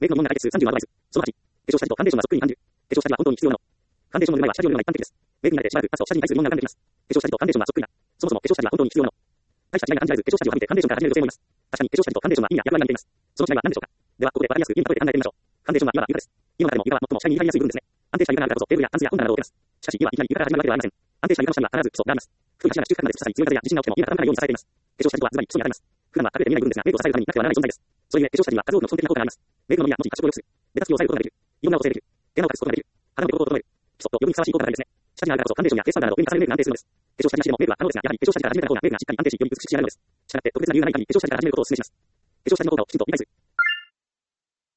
メイクの問題解決30アドバイス。その8、化粧下地とファンデーションはそっくりに感じる。化粧下地は本当に必要なの。ファンデーションのぬるま湯は下地を塗るのが一般的です。メイクに慣れてしばらく経つと下地に対する疑問が浮かんできます。化粧下地とファンデーションはそっくりな。そもそも化粧下地は本当に必要なの。大した違いが感じられず、化粧下地を省いてファンデーションから始める女性もいます。確かに化粧下地とファンデーションは意味や役割が似ています。その違いは何でしょうか。では、ここでわかりやすく意味に例えて考えてみましょう。ファンデーションは岩は床です。岩の中でも岩は最も下に入りやすい部分ですね。安定した床があるからこそテーブルやタンスや本棚などを置けます。しかし岩はいきなり床から始まるわけではありません。安定した床の下には必ず基礎があります。太い柱が地中深くまで突き刺さり、強い風や地震が起きても岩が傾かないように支えています。化粧下地とはズバリ基礎に当たります。普段は隠れて見えない部分ですが、メイクを支えるためになくてはならない存在です。そういう化粧下地には数多くの基本的な効果があります。メイクのみや文字、発色を良くする。ベタつきを抑えることができる。色が補正できる。毛穴を隠すことができる。肌の汚れを整える。基礎と呼びにふさわしい効果があるんですね。下地があるからこそファンデーションやフェイスパウダーなど上に重ねるメイクが安定するのです。化粧下地なしでもメイクは可能ですが、やはり化粧下地から始めた方がメイクがしっかり安定し、より美しく仕上がるのです。したがって特別な理由がない限り化粧下地から始めることをお勧めします。化粧下地の効果をきちんと理解する。